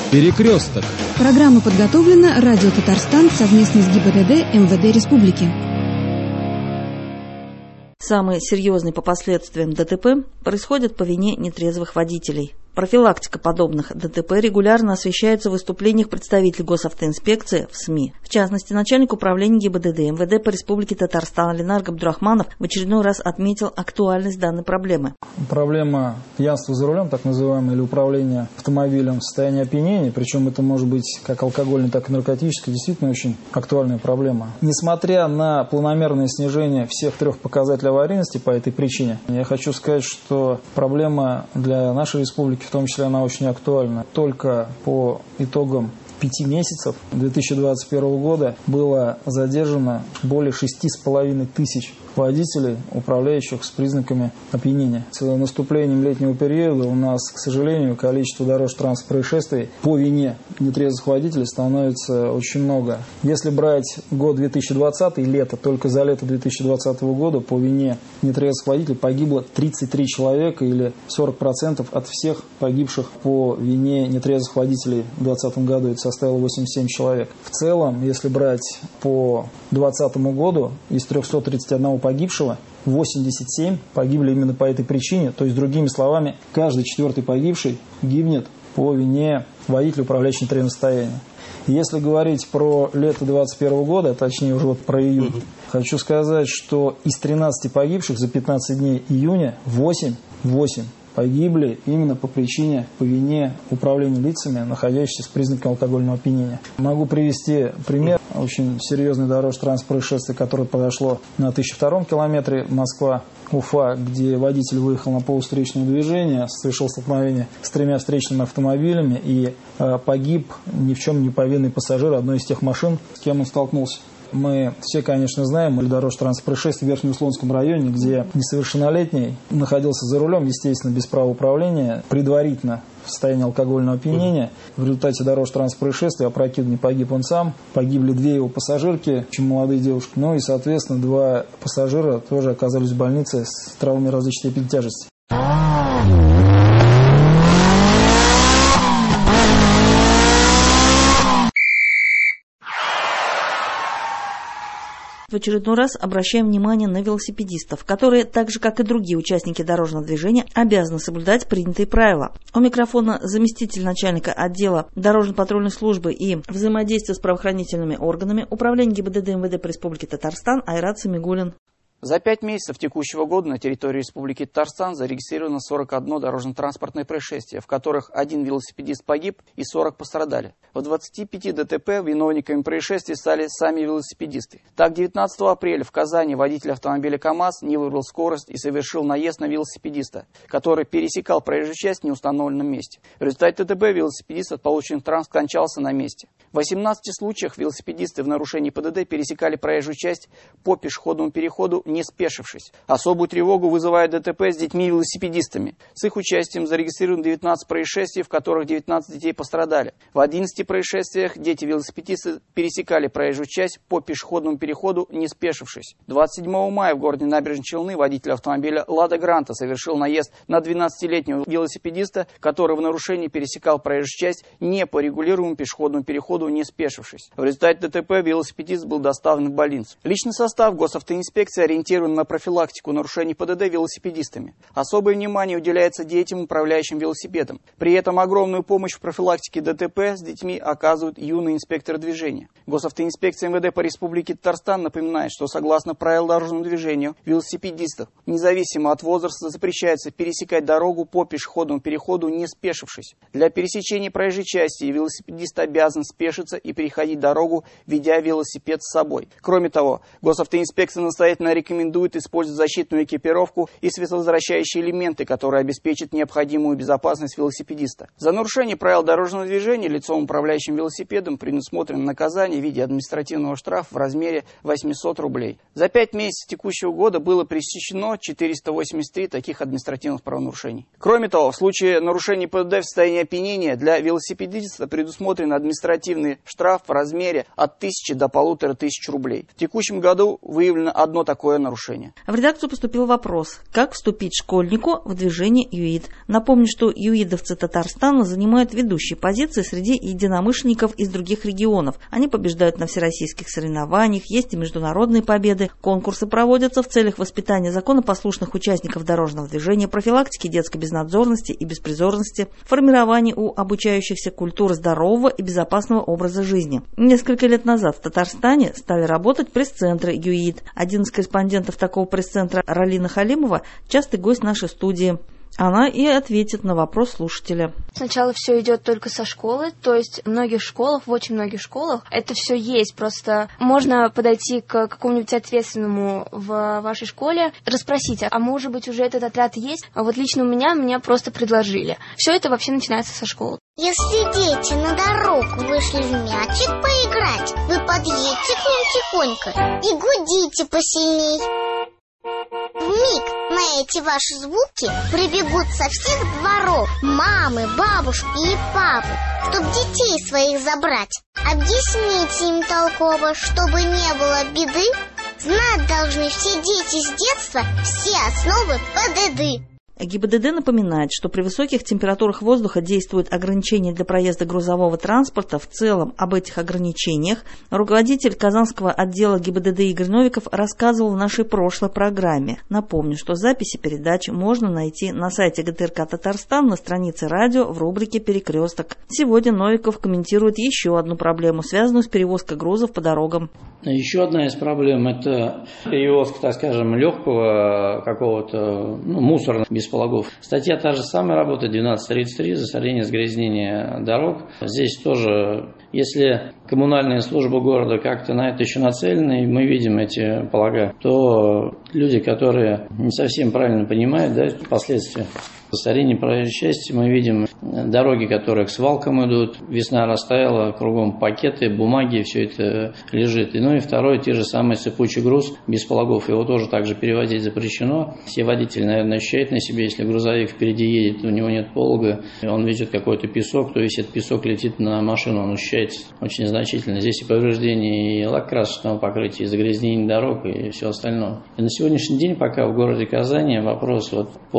Перекресток. Программа подготовлена Радио Татарстан совместно с ГИБДД МВД Республики. Самый серьезный по последствиям ДТП происходит по вине нетрезвых водителей. Профилактика подобных ДТП регулярно освещается в выступлениях представителей госавтоинспекции в СМИ. В частности, начальник управления ГИБДД МВД по Республике Татарстан Ленар Габдурахманов в очередной раз отметил актуальность данной проблемы. Проблема пьянства за рулем, так называемое, или управления автомобилем в состоянии опьянения, причем это может быть как алкогольное, так и наркотическое, действительно очень актуальная проблема. Несмотря на планомерное снижение всех трех показателей аварийности по этой причине, я хочу сказать, что проблема для нашей республики, в том числе, она очень актуальна. Только по итогам 5 месяцев 2021 года было задержано более 6,5 тысяч водителей, управляющих с признаками опьянения. С наступлением летнего периода у нас, к сожалению, количество дорожно-транспортных происшествий по вине нетрезвых водителей становится очень много. Если брать год 2020, лето, только за лето 2020 года по вине нетрезвых водителей погибло 33 человека, или 40% от всех погибших по вине нетрезвых водителей в 2020 году. Это составило 87 человек. В целом, если брать по 2020 году, из 331 погибшего, 87 погибли именно по этой причине. То есть, другими словами, каждый четвертый погибший гибнет по вине водителя, управляющего в нетрезвом состоянии. Если говорить про лето 2021 года, точнее уже вот про июнь, хочу сказать, что из 13 погибших за 15 дней июня 8 погибли именно по вине управления лицами, находящимися с признаком алкогольного опьянения. Могу привести пример очень серьезной дорожно-транспортного происшествия, которое произошло на 1002 километре Москва-Уфа, где водитель выехал на полувстречное движение, совершил столкновение с 3 встречными автомобилями и погиб ни в чем не повинный пассажир одной из тех машин, с кем он столкнулся. Мы все, конечно, знаем дорожно-транспортное происшествие в Верхнеуслонском районе, где несовершеннолетний находился за рулем, естественно, без права управления, предварительно в состоянии алкогольного опьянения. В результате дорожно-транспортного происшествия опрокидывания погиб он сам, погибли 2 его пассажирки, очень молодые девушки, ну и, соответственно, 2 пассажира тоже оказались в больнице с травмами различной степени тяжести. В очередной раз обращаем внимание на велосипедистов, которые, так же как и другие участники дорожного движения, обязаны соблюдать принятые правила. У микрофона заместитель начальника отдела дорожно-патрульной службы и взаимодействия с правоохранительными органами Управления ГИБДД МВД по Республике Татарстан Айрат Самигуллин. За 5 месяцев текущего года на территории Республики Татарстан зарегистрировано 41 дорожно-транспортное происшествие, в которых 1 велосипедист погиб и 40 пострадали. В 25 ДТП виновниками происшествий стали сами велосипедисты. Так, 19 апреля в Казани водитель автомобиля КАМАЗ не выбрал скорость и совершил наезд на велосипедиста, который пересекал проезжую часть в неустановленном месте. В результате ДТП велосипедист от полученных травм скончался на месте. В 18 случаях велосипедисты в нарушении ПДД пересекали проезжую часть по пешеходному переходу, не спешившись. Особую тревогу вызывает ДТП с детьми-велосипедистами. С их участием зарегистрировано 19 происшествий, в которых 19 детей пострадали. В 11 происшествиях дети-велосипедисты пересекали проезжую часть по пешеходному переходу, не спешившись. 27 мая в городе Набережные Челны водитель автомобиля «Лада Гранта» совершил наезд на 12-летнего велосипедиста, который в нарушении пересекал проезжую часть не по регулируемому пешеходному переходу, не спешившись. В результате ДТП велосипедист был доставлен в больницу. Личный состав госавтоинспекции ориентирован на профилактику нарушений ПДД велосипедистами. Особое внимание уделяется детям, управляющим велосипедом. При этом огромную помощь в профилактике ДТП с детьми оказывают юные инспекторы движения. Госавтоинспекция МВД по Республике Татарстан напоминает, что согласно правилам дорожного движения велосипедистов, независимо от возраста, запрещается пересекать дорогу по пешеходному переходу, не спешившись. Для пересечения проезжей части велосипедист обязан спешиться и переходить дорогу, ведя велосипед с собой. Кроме того, госавтоинспекция настоятельно рекомендует использовать защитную экипировку и световозвращающие элементы, которые обеспечат необходимую безопасность велосипедиста. За нарушение правил дорожного движения лицом, управляющим велосипедом, предусмотрено наказание в виде административного штрафа в размере 800 рублей. За 5 месяцев текущего года было пресечено 483 таких административных правонарушений. Кроме того, в случае нарушения ПДД в состоянии опьянения для велосипедиста предусмотрено административное административный штраф в размере от 1000 до 1500 рублей. В текущем году выявлено одно такое нарушение. В редакцию поступил вопрос, как вступить школьнику в движение ЮИД. Напомню, что юидовцы Татарстана занимают ведущие позиции среди единомышленников из других регионов. Они побеждают на всероссийских соревнованиях, есть и международные победы. Конкурсы проводятся в целях воспитания законопослушных участников дорожного движения, профилактики детской безнадзорности и беспризорности, формирования у обучающихся культуры здорового и безопасного образа жизни. Несколько лет назад в Татарстане стали работать пресс-центры ЮИД. Один из корреспондентов такого пресс-центра, Ралина Халимова, частый гость нашей студии. Она и ответит на вопрос слушателя. Сначала все идет только со школы, то есть в очень многих школах это все есть. Просто можно подойти к какому-нибудь ответственному в вашей школе, расспросить, а может быть уже этот отряд есть? А вот лично у меня просто предложили. Все это вообще начинается со школы. Если дети на дорогу вышли в мячик поиграть, вы подъедете к ним тихонько и гудите посильней. Вмиг на эти ваши звуки прибегут со всех дворов мамы, бабушки и папы, чтобы детей своих забрать. Объясните им толково, чтобы не было беды. Знать должны все дети с детства все основы ПДД. ГИБДД напоминает, что при высоких температурах воздуха действуют ограничения для проезда грузового транспорта. В целом об этих ограничениях руководитель Казанского отдела ГИБДД Игорь Новиков рассказывал в нашей прошлой программе. Напомню, что записи передач можно найти на сайте ГТРК Татарстан на странице радио в рубрике «Перекресток». Сегодня Новиков комментирует еще одну проблему, связанную с перевозкой грузов по дорогам. Еще одна из проблем – это перевозка, так скажем, легкого какого-то мусора без пологов. Статья та же самая работает, 12.33, засорение, загрязнение дорог. Здесь тоже, если коммунальные службы города как-то на это еще нацелены, и мы видим эти полога, то люди, которые не совсем правильно понимают последствия засорения проезжей части, мы видим дороги, которые к свалкам идут, весна растаяла, кругом пакеты, бумаги, все это лежит. И второй, те же самые сыпучий груз без пологов, его тоже также перевозить запрещено. Все водители, наверное, ощущают на себе, если грузовик впереди едет, у него нет полога, он везет какой-то песок, то есть этот песок летит на машину, он ощущается очень значительно. Здесь и повреждение и лак-красочного покрытия, и загрязнение дорог, и все остальное. И на сегодняшний день пока в городе Казани вопрос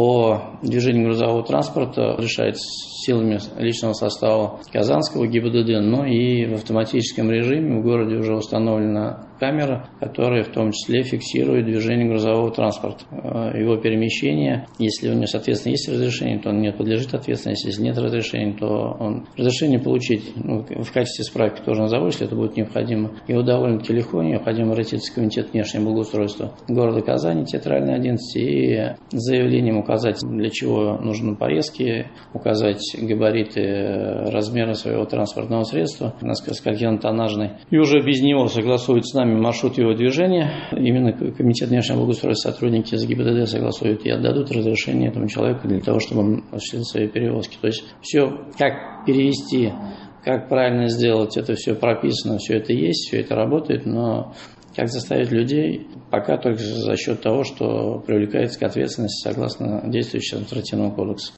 по движению грузового транспорта решается силами личного состава Казанского ГИБДД, но и в автоматическом режиме в городе уже установлена камера, которая в том числе фиксирует движение грузового транспорта, его перемещение. Если у него, соответственно, есть разрешение, то он не подлежит ответственности. Если нет разрешения, то он разрешение получить в качестве справки тоже назову, если это будет необходимо. Его довольно-таки легко, необходимо обратиться в комитет внешнего благоустройства города Казани, Театральной 11, и заявлением указать, для чего нужны поездки, указать габариты, размеры своего транспортного средства, скольки-тоннажный, и уже без него согласуют с нами маршрут его движения. Именно комитет внешнего благоустройства, сотрудники из ГИБДД согласуют и отдадут разрешение этому человеку для того, чтобы он осуществил свои перевозки. То есть все, как перевести, как правильно сделать, это все прописано, все это есть, все это работает, но как заставить людей, пока только за счет того, что привлекается к ответственности согласно действующему административному кодексу.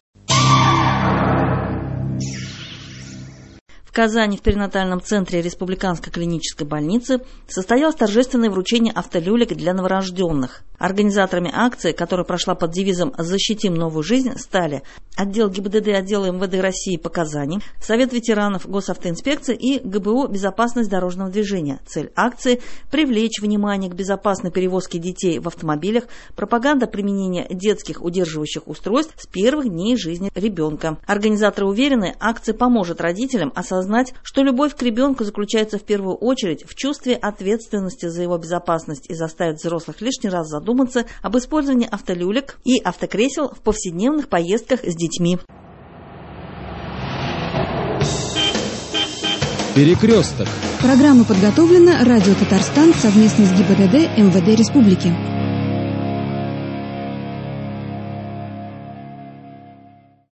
В Казани в перинатальном центре Республиканской клинической больницы состоялось торжественное вручение автолюлек для новорожденных. Организаторами акции, которая прошла под девизом «Защитим новую жизнь», стали отдел ГИБДД отдела МВД России по Казани, Совет ветеранов Госавтоинспекции и ГБУ «Безопасность дорожного движения». Цель акции – привлечь внимание к безопасной перевозке детей в автомобилях, пропаганда применения детских удерживающих устройств с первых дней жизни ребенка. Организаторы уверены, акция поможет родителям осознать, что любовь к ребенку заключается в первую очередь в чувстве ответственности за его безопасность и заставит взрослых лишний раз задуматься об использовании автолюлек и автокресел в повседневных поездках с детьми. Перекресток. Программа подготовлена Радио Татарстан совместно с ГИБДД МВД Республики.